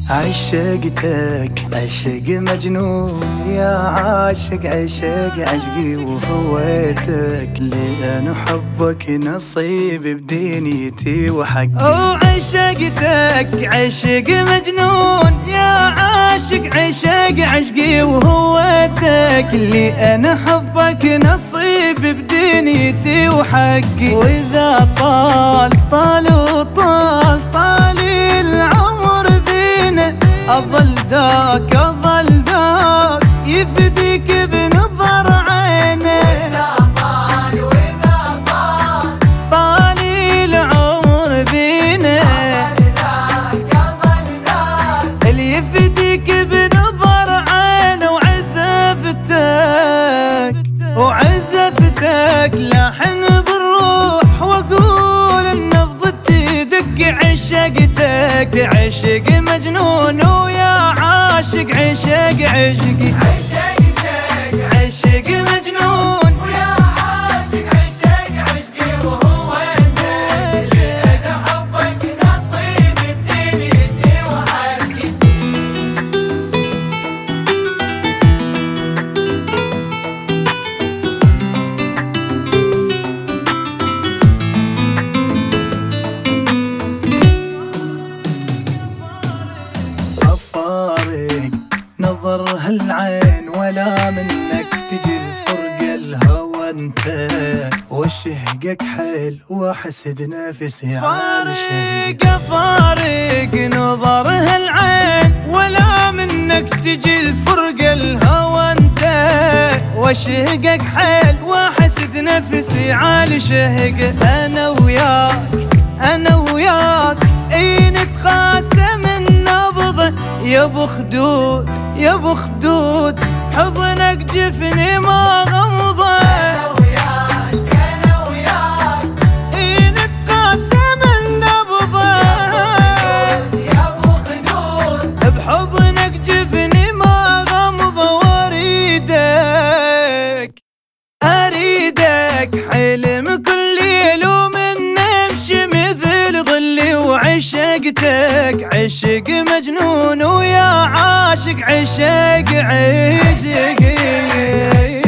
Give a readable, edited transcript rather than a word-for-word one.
عشقتك عشق مجنون يا عاشق، عشق عشقي وهويتك، لأن حبك نصيب بدنيتي وحقي. عشقتك عشق مجنون يا عاشق، عشق عشقي وهويتك، لأن حبك نصيب بدنيتي وحقي. وإذا طال وطال العمر بينا، أظل ذاك يفديك بنظر عينه. وإذا طال العمر بينا، اللي يفديك بنظر عينه. وعزفتك لاحن بالروح، واقول النبض تدق. عشقتك عشق مجنون ويا عاشق، عشق عشقي. عشقتك عشق مجنون ويا عاشق، عشق عشقي وهويتك، لأن حبك نصيب بدنيتي وحقي. أفارق نظر هالعين، ولا منك تجي الفرقة الهوى انت، وشهقك حيل واحسد نفسي على شهقك. فارق نظر هالعين، ولا منك تجي الفرقة الهوى انت، وشهقك حيل واحسد نفسي على شهقك. انا وياك اي نتقاسم النبض، يا ابو خدود حضنك جفني ما غمضه. أنا وياك اي نتقاسم النبض، يا أبو خدود بحضنك جفني ما غمضه. أريدك حلم كل ليل، ومن نمشي مثل ظلي. وعشقتك عشق مجنون ويا عاشق، عشق عشقي.